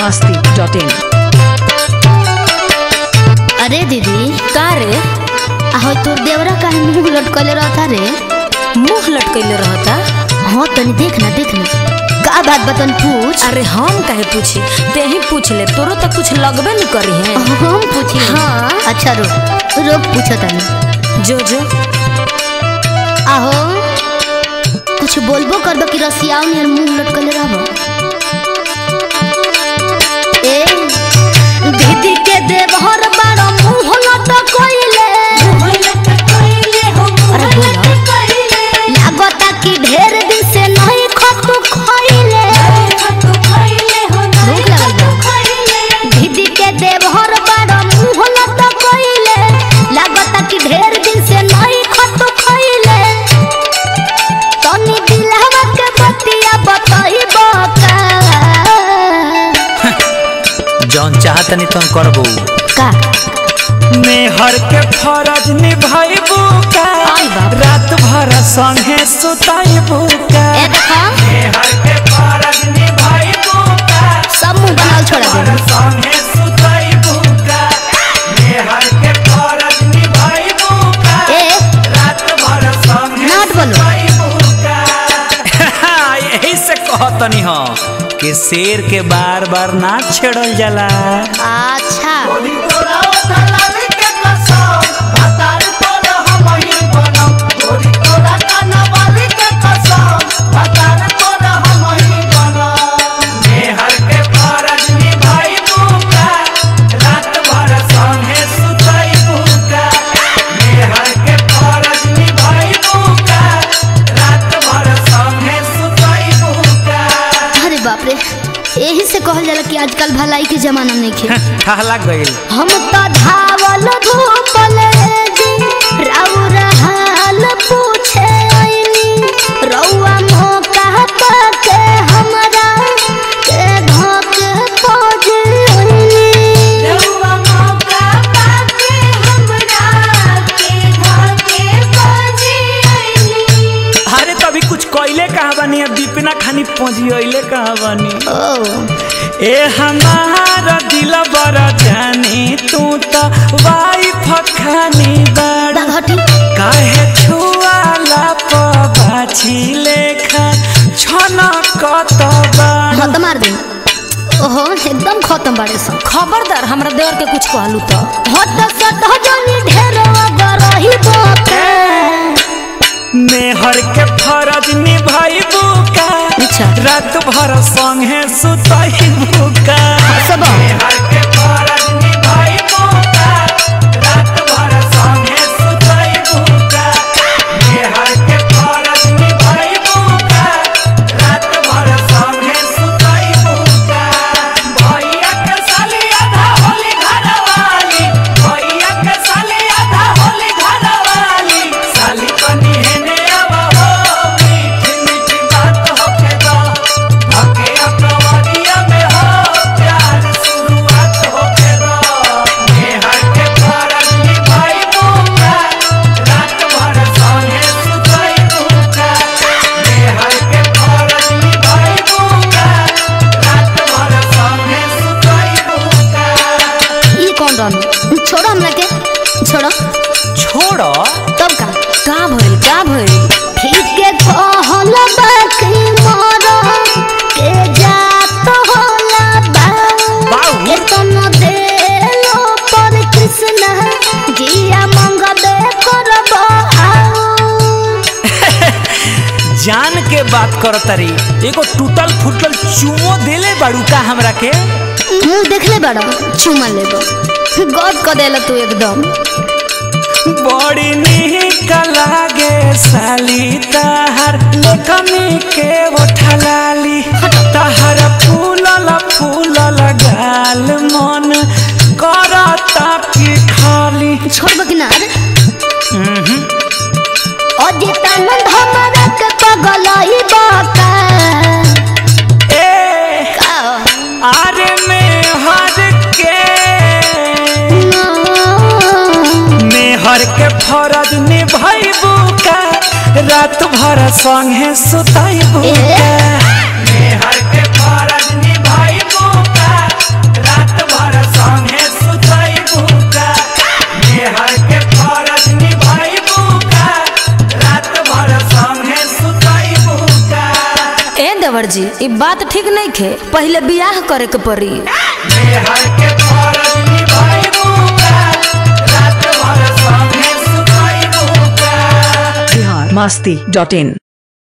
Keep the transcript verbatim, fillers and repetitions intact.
मस्ती dot इन। अरे दीदी का रे? आहो तोर देवरा का मुंह लटकले रहता रे। मुंह लटकले रहता? हाँ तनी देखना देखना का बात बतन पूछ। अरे हम काहे पूछी, ते ही पूछ ले, तोरो तक कुछ लगबे न करी है। हम पूछी? हाँ। अच्छा रुक रुक पूछो तनी। जो जो आहो कुछ बोलबो करबो कि रसियाओ नियर मुंह लटकले रहबो। ए दीदी के देवहर बारो मुंह लटकइले। अरे बोला लागता कि ढेर दिन से नहीं खतु खइले। भूख लगल बा। दीदी के देवहर बारो मुंह लटकइले लागता कि ढेर दिन से नहीं खतु खइले। तनी दिलवा के बतिया बताइबो का। जौन चाहतनी तुम करबो का मेहर के फरज निभाइबू का, रात भर संगे सुताइबू का। ए देखा मेहर के फरज निभाइबू का, सब मुंह बनाल छोड़ा दे। संगे सुताइबू का। मेहर के फरज निभाइबू का, ए रात भर संगे नाट बोलो। सुताइबू का। यही से कहतनी हो कि शेर के बार बार ना छेड़ल जाला। अच्छा बाप रे, यही से कहल जाला कि आजकल भलाई के जमाना नहीं खे। ठहला गइल हम तो धावल धूपल जी राउर हाल पूछे आईनी। रउआ मौका पाके हमरा के धोके खोज आईनी। रउआ मौका पाके हमरा के धोके खोज आईनी। अरे तभी कुछ कोयले कहाँ बनी, अब दीपिना खानी पहुँची कहाँ बनी। ए हमारा दिल बड़ा जानी, तू तो वाइफ खानी बड़ा। काहे छुआला पबाछी लेखा छना कत बड़ा। खत्म मार दे। ओहो एकदम खत्म बाड़े सन। खबरदार हमरा देवर के कुछ कहलू तो हट सट जनी ढेरवा गरही बोके। मेहर के फरज निभाइबू का, रात भर संगे सुताइबू का। सब मेहर के फरज निभाइबू का, रात भर संगे सुताइबू का। मेहर के फरज निभाइबू का, रात भर संगे सुताइबू का। भैया के साली आधा होली घरवाली, भैया के साली आधा होली घरवाली। साली बनी हेने आवा हो, मीठी मीठी बात होके दो। धके अपनवरिया में हो, प्यार शुरुआत होके दो। मेहर के फरज निभाइबू का, रात भर संगे सुताइबू का। मेहर के फरज निभाइबू का, रात भर संगे सुताइबू का। ई कौन रहन? छोड़ो हमरा के छोड़ो। छोड़ो तब का का भइल का भइल? ठीक के कहल बाकी मारो के जात होला बा। बाऊ। के तन देलो पर कृष्ण जिया मंगबे करबो आओ। जान के बात कर तरी, एगो टूटल फुटल चुमो देले बाड़ू का हमरा के। मुंह देखले बड़ा चुमा लेबो गद क देला तू एकदम। बड़ी निक लागे साली ताहर लेखनी के ओठलाली। ताहर फूलल फूलल गाल मन करता कि खाली। छोड़बो कि ना रे? अजितानंद हमरा के पगलई बाका। ए का आरे में हर के मेहर के फरज निभाइबू का, रात भर संगे सुताइबू का। मेहर के फरज निभाइबू का, देवर जी ये बात ठीक नहीं खे, पहले बियाह करे के पड़ी। मेहर के फरज निभाइबू का, रात भर संगे सुतइबू का। बिहार मस्ती डॉट इन।